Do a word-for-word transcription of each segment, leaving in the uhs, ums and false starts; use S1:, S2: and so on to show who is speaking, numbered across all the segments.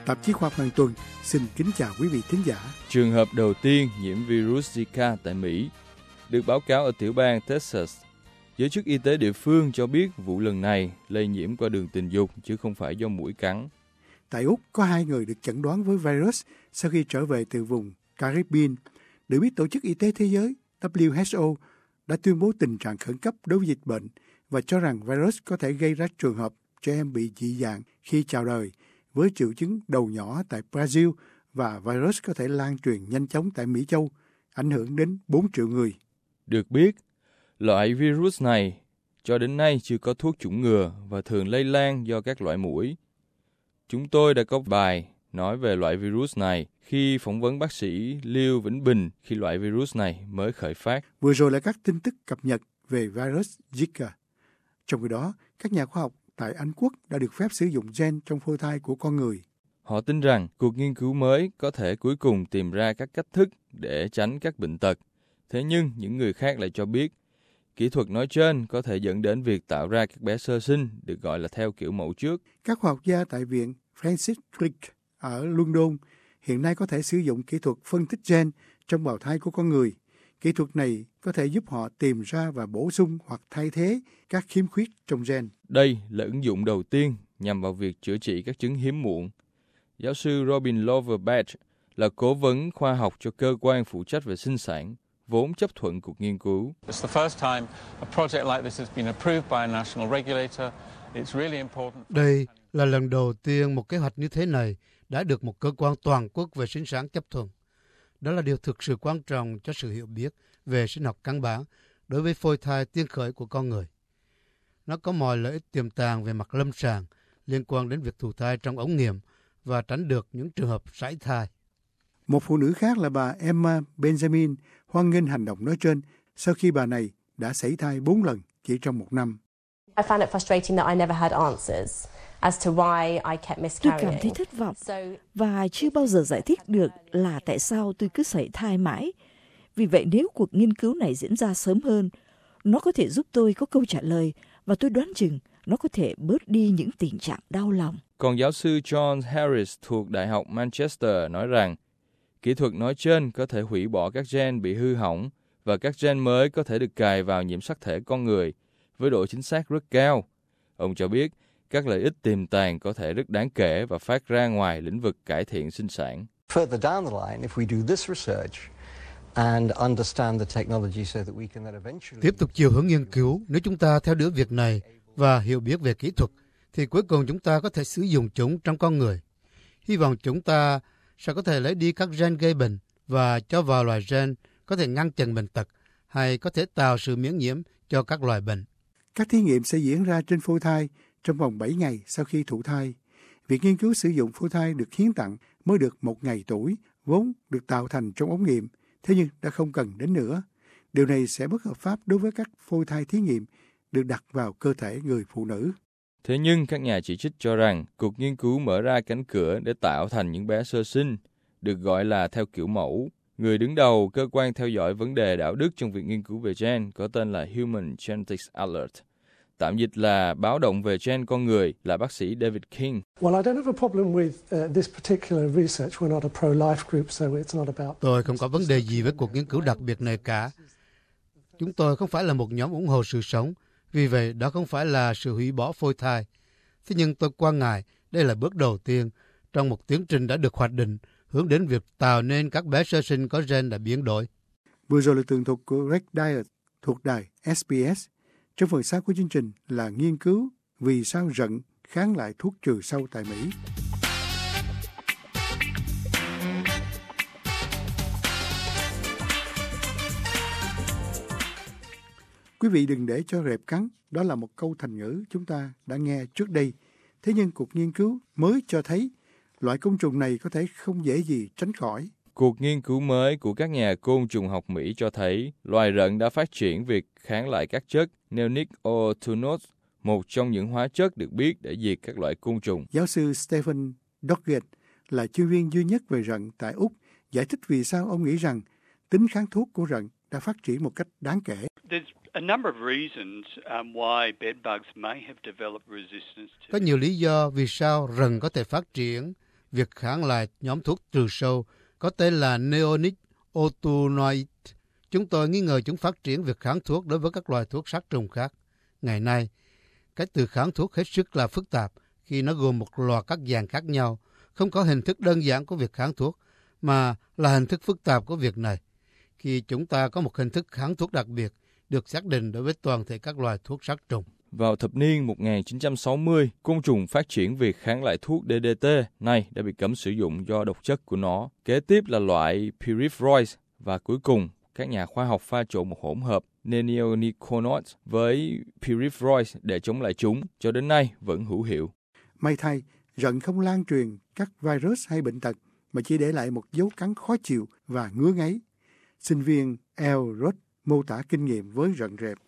S1: Tạp chí Khoa học Hàng tuần xin kính chào quý vị thính giả.
S2: Trường hợp đầu tiên nhiễm virus Zika tại Mỹ được báo cáo ở tiểu bang Texas. Giới chức y tế địa phương cho biết vụ lần này lây nhiễm qua đường tình dục chứ không phải do muỗi cắn.
S1: Tại Úc có hai người được chẩn đoán với virus sau khi trở về từ vùng Caribbean. Được biết, Tổ chức Y tế Thế giới W H O đã tuyên bố tình trạng khẩn cấp đối với dịch bệnh và cho rằng virus có thể gây ra trường hợp trẻ em bị dị dạng khi chào đời với triệu chứng đầu nhỏ tại Brazil và virus có thể lan truyền nhanh chóng tại Mỹ Châu, ảnh hưởng đến bốn triệu người.
S2: Được biết, loại virus này cho đến nay chưa có thuốc chủng ngừa và thường lây lan do các loại muỗi. Chúng tôi đã có bài nói về loại virus này khi phỏng vấn bác sĩ Liêu Vĩnh Bình khi loại virus này mới khởi phát.
S1: Vừa rồi là các tin tức cập nhật về virus Zika. Trong khi đó, các nhà khoa học tại Anh Quốc đã được phép sử dụng gen trong phôi thai của con người.
S2: Họ tin rằng cuộc nghiên cứu mới có thể cuối cùng tìm ra các cách thức để tránh các bệnh tật. Thế nhưng những người khác lại cho biết kỹ thuật nói trên có thể dẫn đến việc tạo ra các bé sơ sinh được gọi là theo kiểu mẫu trước.
S1: Các khoa học gia tại Viện Francis Crick ở London hiện nay có thể sử dụng kỹ thuật phân tích gen trong bào thai của con người. Kỹ thuật này có thể giúp họ tìm ra và bổ sung hoặc thay thế các khiếm khuyết trong gen.
S2: Đây là ứng dụng đầu tiên nhằm vào việc chữa trị các chứng hiếm muộn. Giáo sư Robin Lover-Batch là cố vấn khoa học cho cơ quan phụ trách về sinh sản, vốn chấp thuận cuộc nghiên cứu.
S3: Đây là lần đầu tiên một kế hoạch như thế này đã được một cơ quan toàn quốc về sinh sản chấp thuận. Đó là điều thực sự quan trọng cho sự hiểu biết về sinh học căn bản đối với phôi thai tiên khởi của con người. Nó có mọi lợi ích tiềm tàng về mặt lâm sàng liên quan đến việc thụ thai trong ống nghiệm và tránh được những trường hợp sảy thai.
S1: Một phụ nữ khác là bà Emma Benjamin hoan nghênh hành động nói trên sau khi bà này đã sảy thai bốn lần chỉ trong một năm.
S4: I found it frustrating that I never had answers as to why I kept miscarrying.
S5: Tôi cảm thấy thất vọng và chưa bao giờ giải thích được là tại sao tôi cứ sảy thai mãi. Vì vậy nếu cuộc nghiên cứu này diễn ra sớm hơn, nó có thể giúp tôi có câu trả lời và tôi đoán chừng nó có thể bớt đi những tình trạng đau lòng.
S2: Còn giáo sư John Harris thuộc Đại học Manchester nói rằng kỹ thuật nói trên có thể hủy bỏ các gen bị hư hỏng và các gen mới có thể được cài vào nhiễm sắc thể con người với độ chính xác rất cao. Ông cho biết các lợi ích tiềm tàng có thể rất đáng kể và phát ra ngoài lĩnh vực cải thiện sinh sản.
S3: Tiếp tục chiều hướng nghiên cứu, nếu chúng ta theo đuổi việc này và hiểu biết về kỹ thuật, thì cuối cùng chúng ta có thể sử dụng chúng trong con người. Hy vọng chúng ta sẽ có thể lấy đi các gen gây bệnh và cho vào loài gen có thể ngăn chặn bệnh tật hay có thể tạo sự miễn nhiễm cho các loài bệnh.
S1: Các thí nghiệm sẽ diễn ra trên phôi thai trong vòng bảy ngày sau khi thụ thai. Việc nghiên cứu sử dụng phôi thai được hiến tặng mới được một ngày tuổi, vốn được tạo thành trong ống nghiệm, thế nhưng đã không cần đến nữa. Điều này sẽ bất hợp pháp đối với các phôi thai thí nghiệm được đặt vào cơ thể người phụ nữ.
S2: Thế nhưng các nhà chỉ trích cho rằng cuộc nghiên cứu mở ra cánh cửa để tạo thành những bé sơ sinh, được gọi là theo kiểu mẫu. Người đứng đầu cơ quan theo dõi vấn đề đạo đức trong việc nghiên cứu về gen có tên là Human Genetics Alert, tạm dịch là báo động về gen con người, là bác sĩ David King.
S3: Tôi không có vấn đề gì với cuộc nghiên cứu đặc biệt này cả. Chúng tôi không phải là một nhóm ủng hộ sự sống, vì vậy đó không phải là sự hủy bỏ phôi thai. Thế nhưng tôi quan ngại đây là bước đầu tiên trong một tiến trình đã được hoạch định hướng đến việc tạo nên các bé sơ sinh có gen đã biến đổi.
S1: Vừa rồi là tường thuật của Greg Dyer thuộc đài ét bê ét. Trong phần sau của chương trình là nghiên cứu vì sao rận kháng lại thuốc trừ sâu tại Mỹ. Quý vị đừng để cho rệp cắn, đó là một câu thành ngữ chúng ta đã nghe trước đây. Thế nhưng cuộc nghiên cứu mới cho thấy loại côn trùng này có thể không dễ gì tránh khỏi.
S2: Cuộc nghiên cứu mới của các nhà côn trùng học Mỹ cho thấy loài rận đã phát triển việc kháng lại các chất neonicotinoids, một trong những hóa chất được biết để diệt các loại côn trùng.
S1: Giáo sư Stephen Doggett là chuyên viên duy nhất về rận tại Úc, giải thích vì sao ông nghĩ rằng tính kháng thuốc của rận đã phát triển một cách đáng kể.
S3: Có nhiều lý do vì sao rận có thể phát triển việc kháng lại nhóm thuốc trừ sâu có tên là neonicotinoid. Chúng tôi nghi ngờ chúng phát triển việc kháng thuốc đối với các loài thuốc sát trùng khác. Ngày nay, cái từ kháng thuốc hết sức là phức tạp khi nó gồm một loạt các dạng khác nhau, không có hình thức đơn giản của việc kháng thuốc, mà là hình thức phức tạp của việc này. Khi chúng ta có một hình thức kháng thuốc đặc biệt, được xác định đối với toàn thể các loài thuốc sát trùng.
S2: Vào thập niên một nghìn chín trăm sáu mươi, côn trùng phát triển việc kháng lại thuốc đê đê tê này đã bị cấm sử dụng do độc chất của nó. Kế tiếp là loại pyrethroids và cuối cùng, các nhà khoa học pha trộn một hỗn hợp neonicotinoids với pyrethroids để chống lại chúng, cho đến nay vẫn hữu hiệu.
S1: May thay, rận không lan truyền các virus hay bệnh tật, mà chỉ để lại một dấu cắn khó chịu và ngứa ngáy. Sinh viên L. Roth mô tả kinh nghiệm với rận rệp.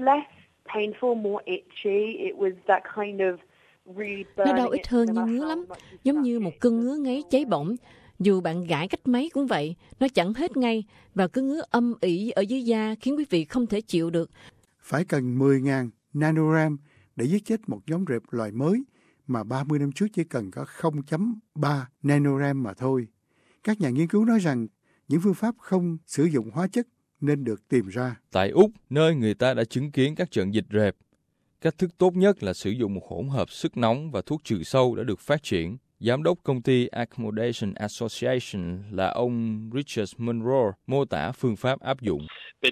S6: Nó đau ít hơn nhưng ngứa lắm, giống như một cơn ngứa ngáy cháy bỏng. Dù bạn gãi cách mấy cũng vậy, nó chẳng hết ngay và cứ ngứa âm ỉ ở dưới da khiến quý vị không thể chịu được.
S1: Phải cần mười nghìn nanogram để giết chết một giống rệp loài mới, mà ba mươi năm trước chỉ cần có không phẩy ba nanogram mà thôi. Các nhà nghiên cứu nói rằng những phương pháp không sử dụng hóa chất nên được tìm ra.
S2: Tại Úc, nơi người ta đã chứng kiến các trận dịch rệp, cách thức tốt nhất là sử dụng một hỗn hợp sức nóng và thuốc trừ sâu đã được phát triển. Giám đốc công ty Accommodation Association là ông Richard Monroe mô tả phương pháp áp dụng.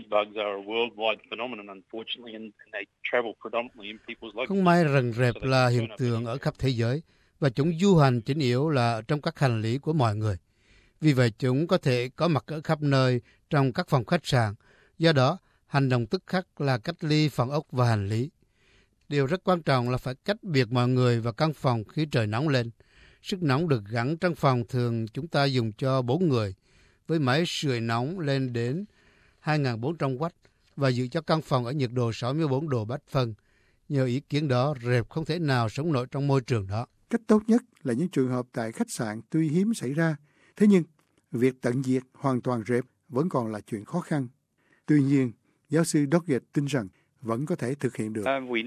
S3: Không may rận rệp là hiện tượng ở khắp thế giới và chúng du hành chính yếu là trong các hành lý của mọi người. Vì vậy chúng có thể có mặt ở khắp nơi trong các phòng khách sạn. Do đó, hành động tức khắc là cách ly phòng ốc và hành lý. Điều rất quan trọng là phải cách biệt mọi người và căn phòng khi trời nóng lên. Sức nóng được gắn trong phòng thường chúng ta dùng cho bốn người, với máy sưởi nóng lên đến hai nghìn bốn trăm oát và giữ cho căn phòng ở nhiệt độ sáu mươi bốn độ bát phân. Nhờ ý kiến đó, rệp không thể nào sống nổi trong môi trường đó.
S1: Cách tốt nhất là những trường hợp tại khách sạn tuy hiếm xảy ra. Thế nhưng, việc tận diệt hoàn toàn rệp vẫn còn là chuyện khó khăn. Tuy nhiên, giáo sư Doggett tin rằng vẫn có thể thực hiện được.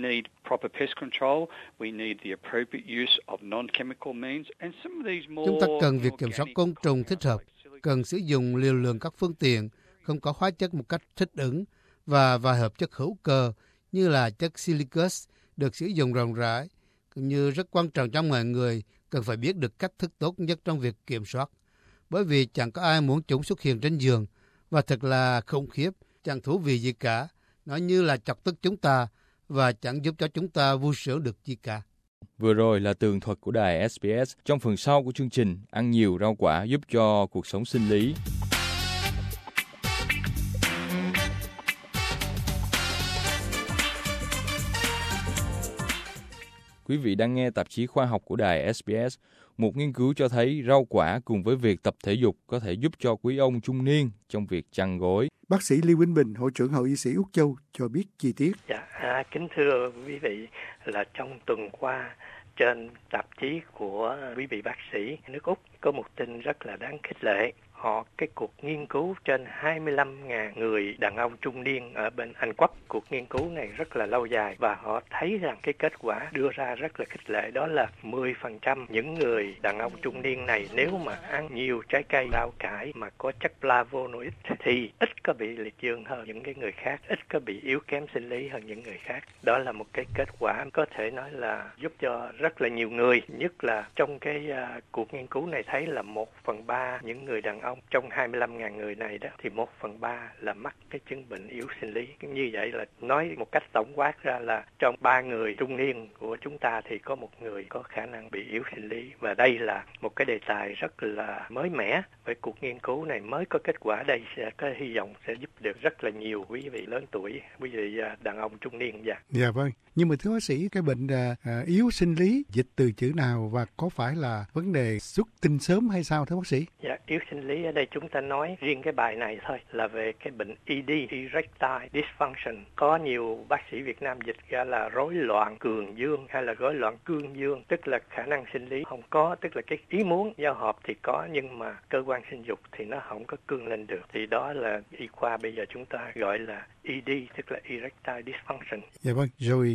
S3: Chúng ta cần việc kiểm soát côn trùng thích hợp, cần sử dụng liều lượng các phương tiện, không có hóa chất một cách thích ứng, và vài hợp chất hữu cơ như là chất silicus được sử dụng rộng rãi, cũng như rất quan trọng trong mọi người cần phải biết được cách thức tốt nhất trong việc kiểm soát. Bởi vì chẳng có ai muốn chúng xuất hiện trên giường, và thật là khủng khiếp, chẳng thú vị gì cả. Nó như là chọc tức chúng ta và chẳng giúp cho chúng ta vui sướng được gì cả.
S2: Vừa rồi là tường thuật của đài ét bê ét. Trong phần sau của chương trình, ăn nhiều rau quả giúp cho cuộc sống sinh lý. Quý vị đang nghe tạp chí khoa học của đài ét bê ét. Một nghiên cứu cho thấy rau quả cùng với việc tập thể dục có thể giúp cho quý ông trung niên trong việc chăn gối.
S1: Bác sĩ Lưu Vĩnh Bình, Hội trưởng Hội y sĩ Úc Châu cho biết chi tiết.
S7: Dạ, à, kính thưa quý vị, là trong tuần qua trên tạp chí của quý vị bác sĩ nước Úc có một tin rất là đáng khích lệ. Họ cái cuộc nghiên cứu trên hai mươi lăm nghìn người đàn ông trung niên ở bên Anh Quốc. Cuộc nghiên cứu này rất là lâu dài và họ thấy rằng cái kết quả đưa ra rất là khích lệ, đó là mười phần trăm những người đàn ông trung niên này nếu mà ăn nhiều trái cây, rau cải mà có chất flavonoid thì ít có bị liệt dương hơn những cái người khác, ít có bị yếu kém sinh lý hơn những người khác. Đó là một cái kết quả có thể nói là giúp cho rất là nhiều người, nhất là trong cái uh, cuộc nghiên cứu này thấy là một phần ba những người đàn ông trong hai mươi lăm nghìn người này đó thì một phần ba là mắc cái chứng bệnh yếu sinh lý. Như vậy là nói một cách tổng quát ra là trong ba người trung niên của chúng ta thì có một người có khả năng bị yếu sinh lý, và đây là một cái đề tài rất là mới mẻ. Với cuộc nghiên cứu này mới có kết quả, đây sẽ có hy vọng sẽ giúp được rất là nhiều quý vị lớn tuổi, quý vị đàn ông trung niên. Dạ.
S1: Dạ vâng. Nhưng mà thưa bác sĩ, cái bệnh à, yếu sinh lý dịch từ chữ nào và có phải là vấn đề xuất tinh sớm hay sao thưa bác sĩ?
S7: Dạ, yếu sinh lý ở đây chúng ta nói riêng cái bài này thôi là về cái bệnh e đê, erectile dysfunction. Có nhiều bác sĩ Việt Nam dịch ra là rối loạn cường dương hay là rối loạn cương dương, tức là khả năng sinh lý không có, tức là cái ý muốn giao hợp thì có nhưng mà cơ quan sinh dục thì nó không có cương lên được. Thì đó là y khoa bây giờ chúng ta gọi là e đê, tức là erectile dysfunction.
S1: Dạ vâng. Rồi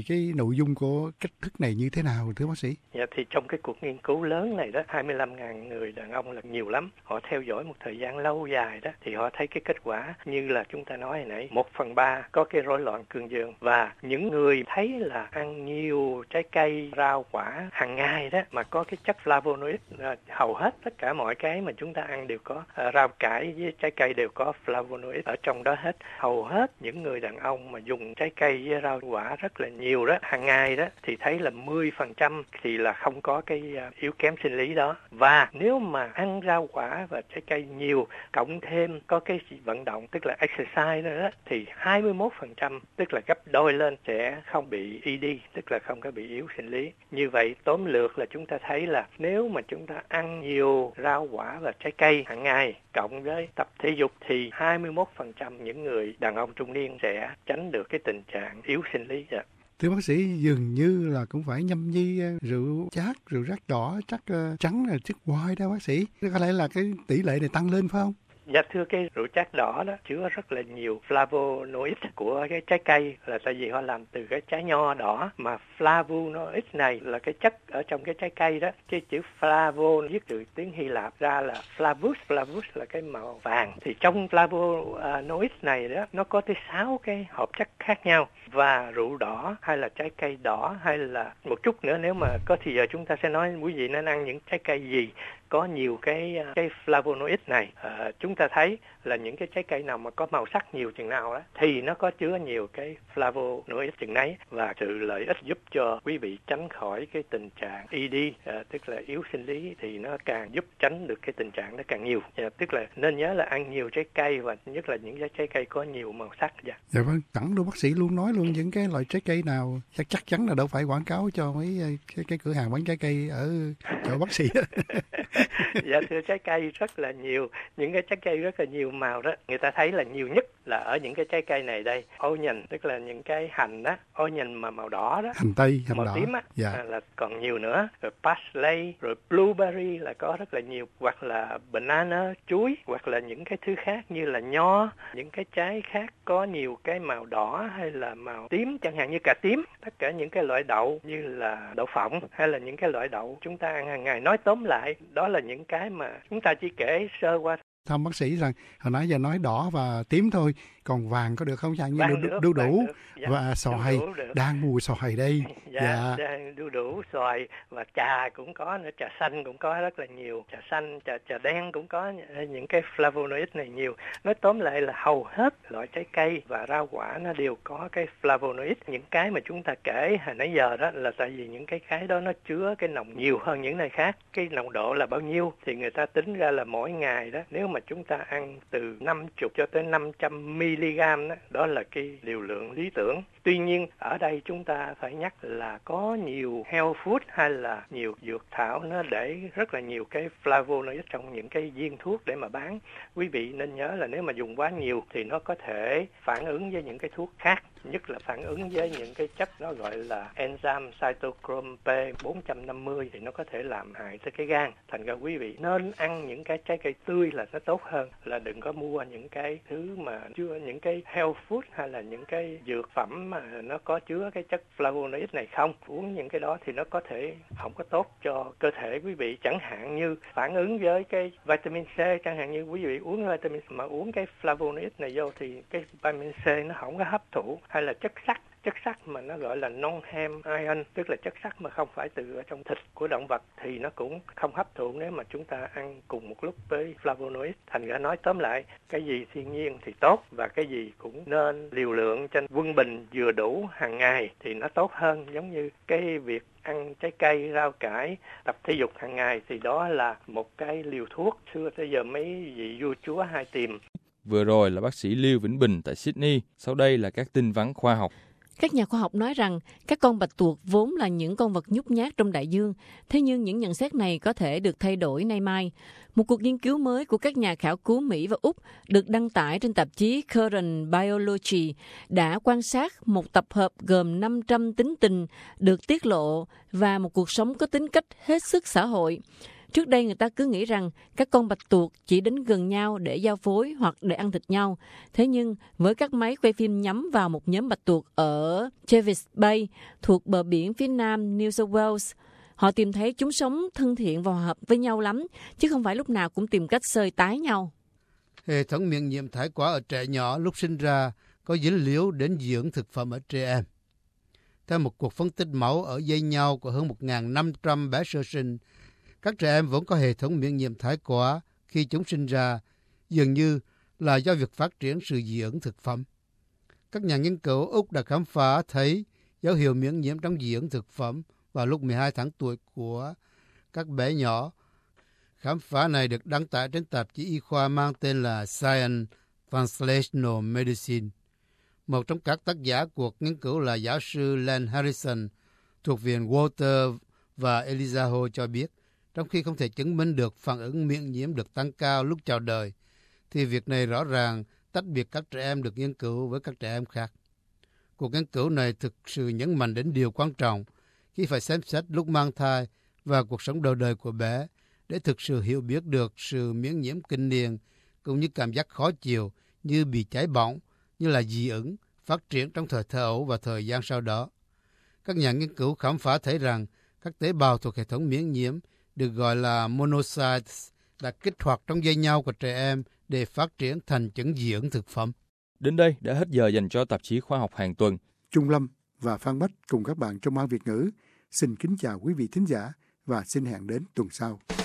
S1: cái nội dung của cách thức này như thế nào thưa bác sĩ?
S7: Dạ, thì trong cái cuộc nghiên cứu lớn này đó, hai mươi lăm nghìn người đàn ông là nhiều lắm. Họ theo dõi một thời gian lâu dài đó, thì họ thấy cái kết quả như là chúng ta nói hồi nãy, một phần ba có cái rối loạn cương dương. Và những người thấy là ăn nhiều trái cây, rau quả hàng ngày đó, mà có cái chất flavonoid, hầu hết tất cả mọi cái mà chúng ta ăn đều có, à, rau cải với trái cây đều có flavonoid ở trong đó hết. Hầu hết những người đàn ông mà dùng trái cây với rau quả rất là nhiều đó, hàng ngày đó, thì thấy là mười phần trăm thì là không có cái yếu kém sinh lý đó. Và nếu mà ăn rau quả và trái cây nhiều, cộng thêm có cái vận động, tức là exercise nữa đó, thì hai mươi mốt phần trăm, tức là gấp đôi lên, sẽ không bị e đê, tức là không có bị yếu sinh lý. Như vậy tóm lược là chúng ta thấy là nếu mà chúng ta ăn nhiều rau quả và trái cây hàng ngày, cộng với tập thể dục, thì hai mươi mốt phần trăm những người đàn ông trung niên sẽ tránh được cái tình trạng yếu sinh lý. Dạ.
S1: Thưa bác sĩ, dường như là cũng phải nhâm nhi rượu chát, rượu rác đỏ, chắc uh, trắng là chất white đó bác sĩ. Có lẽ là cái tỷ lệ này tăng lên phải không?
S7: Dạ thưa, cái rượu chát đỏ đó chứa rất là nhiều flavonoid của cái trái cây, là tại vì họ làm từ cái trái nho đỏ, mà flavonoid này là cái chất ở trong cái trái cây đó. Cái chữ flavo viết từ tiếng Hy Lạp ra là flavus, flavus là cái màu vàng. Thì trong flavonoid này đó, nó có tới sáu cái hợp chất khác nhau. Và rượu đỏ hay là trái cây đỏ, hay là một chút nữa, nếu mà có thì giờ chúng ta sẽ nói quý vị nên ăn những trái cây gì có nhiều cái cái flavonoid này. À, chúng ta thấy là những cái trái cây nào mà có màu sắc nhiều chừng nào đó thì nó có chứa nhiều cái flavonoid chừng nấy, và sự lợi ích giúp cho quý vị tránh khỏi cái tình trạng e đê, à, tức là yếu sinh lý, thì nó càng giúp tránh được cái tình trạng nó càng nhiều. À, tức là nên nhớ là ăn nhiều trái cây, và nhất là những cái trái cây có nhiều màu sắc. Dạ,
S1: dạ vâng, sẵn đâu bác sĩ luôn nói luôn những cái loại trái cây nào chắc chắc chắn là đâu phải quảng cáo cho mấy cái, cái cửa hàng bán trái cây ở chỗ bác sĩ.
S7: Dạ thưa, trái cây rất là nhiều, những cái trái cây rất là nhiều màu đó. Người ta thấy là nhiều nhất là ở những cái trái cây này đây, onion, tức là những cái hành đó, onion mà màu đỏ đó,
S1: hành tây, hành
S7: màu
S1: đỏ,
S7: tím á,
S1: dạ.
S7: à, là còn nhiều nữa. Rồi parsley, rồi blueberry là có rất là nhiều, hoặc là banana, chuối, hoặc là những cái thứ khác như là nho, những cái trái khác có nhiều cái màu đỏ hay là màu tím, chẳng hạn như cà tím. Tất cả những cái loại đậu như là đậu phộng hay là những cái loại đậu chúng ta ăn hàng ngày. Nói tóm lại, đó là những cái mà chúng ta chỉ kể sơ qua.
S1: Thăm bác sĩ rằng hồi nãy giờ nói đỏ và tím thôi, còn vàng có được không? Chẳng như đu,
S7: được,
S1: đu đủ
S7: dạ,
S1: và xoài, đang mùa xoài đây.
S7: Dạ, dạ. Đu đủ, xoài và trà cũng có nữa, trà xanh cũng có rất là nhiều, trà xanh, trà trà đen cũng có những cái flavonoid này nhiều. Nói tóm lại là hầu hết loại trái cây và rau quả nó đều có cái flavonoid. Những cái mà chúng ta kể hồi nãy giờ đó là tại vì những cái cái đó nó chứa cái nồng nhiều hơn những nơi khác. Cái nồng độ là bao nhiêu thì người ta tính ra là mỗi ngày đó, nếu mà chúng ta ăn từ năm mươi cho tới năm trăm mi-li-gam đó, đó là cái liều lượng lý tưởng. Tuy nhiên ở đây chúng ta phải nhắc là có nhiều health food hay là nhiều dược thảo nó để rất là nhiều cái flavonoid trong những cái viên thuốc để mà bán. Quý vị nên nhớ là nếu mà dùng quá nhiều thì nó có thể phản ứng với những cái thuốc khác, nhất là phản ứng với những cái chất nó gọi là enzyme cytochrome P bốn trăm năm mươi, thì nó có thể làm hại tới cái gan. Thành ra quý vị nên ăn những cái trái cây tươi là nó tốt hơn, là đừng có mua những cái thứ mà chứa những cái health food hay là những cái dược phẩm mà nó có chứa cái chất flavonoid này không. Uống những cái đó thì nó có thể không có tốt cho cơ thể quý vị, chẳng hạn như phản ứng với cái vitamin C, chẳng hạn như quý vị uống vitamin mà uống cái flavonoid này vô thì cái vitamin C nó không có hấp thụ, hay là chất sắt, chất sắt mà nó gọi là non-hem ion, tức là chất sắt mà không phải từ ở trong thịt của động vật, thì nó cũng không hấp thụ nếu mà chúng ta ăn cùng một lúc với flavonoid. Thành ra nói tóm lại, cái gì thiên nhiên thì tốt và cái gì cũng nên liều lượng trên quân bình vừa đủ hàng ngày thì nó tốt hơn. Giống như cái việc ăn trái cây, rau cải, tập thể dục hàng ngày thì đó là một cái liều thuốc. Xưa tới giờ mấy vị vua chúa hay tìm.
S2: Vừa rồi là bác sĩ Lưu Vĩnh Bình tại Sydney. Sau đây là các tin vắn khoa học.
S6: Các nhà khoa học nói rằng các con bạch tuộc vốn là những con vật nhút nhát trong đại dương, thế nhưng những nhận xét này có thể được thay đổi nay mai. Một cuộc nghiên cứu mới của các nhà khảo cứu Mỹ và Úc được đăng tải trên tạp chí Current Biology đã quan sát một tập hợp gồm năm trăm tính tình được tiết lộ và một cuộc sống có tính cách hết sức xã hội. Trước đây người ta cứ nghĩ rằng các con bạch tuộc chỉ đến gần nhau để giao phối hoặc để ăn thịt nhau. Thế nhưng với các máy quay phim nhắm vào một nhóm bạch tuộc ở Jervis Bay thuộc bờ biển phía nam New South Wales, họ tìm thấy chúng sống thân thiện và hòa hợp với nhau lắm, chứ không phải lúc nào cũng tìm cách xơi tái nhau.
S3: Hệ thống miễn nhiễm thái quá ở trẻ nhỏ lúc sinh ra có dính líu đến dị ứng thực phẩm ở trẻ em. Theo một cuộc phân tích máu ở dây nhau của hơn một nghìn năm trăm bé sơ sinh, các trẻ em vốn có hệ thống miễn nhiễm thái quá khi chúng sinh ra, dường như là do việc phát triển sự dị ứng thực phẩm. Các nhà nghiên cứu Úc đã khám phá thấy dấu hiệu miễn nhiễm trong dị ứng thực phẩm vào lúc mười hai tháng tuổi của các bé nhỏ. Khám phá này được đăng tải trên tạp chí y khoa mang tên là Science Translational Medicine. Một trong các tác giả cuộc nghiên cứu là giáo sư Len Harrison thuộc Viện Walter và Elizaho cho biết, trong khi không thể chứng minh được phản ứng miễn nhiễm được tăng cao lúc chào đời, thì việc này rõ ràng tách biệt các trẻ em được nghiên cứu với các trẻ em khác. Cuộc nghiên cứu này thực sự nhấn mạnh đến điều quan trọng khi phải xem xét lúc mang thai và cuộc sống đầu đời của bé để thực sự hiểu biết được sự miễn nhiễm kinh niên cũng như cảm giác khó chịu như bị cháy bỏng, như là dị ứng, phát triển trong thời thơ ấu và thời gian sau đó. Các nhà nghiên cứu khám phá thấy rằng các tế bào thuộc hệ thống miễn nhiễm được gọi là monocytes đã kích hoạt trong dây nhau của trẻ em để phát triển thành chứng dị ứng thực phẩm.
S2: Đến đây đã hết giờ dành cho tạp chí Khoa học hàng tuần.
S1: Trung Lâm và Phan Bách cùng các bạn trong Ban Việt ngữ xin kính chào quý vị thính giả và xin hẹn đến tuần sau.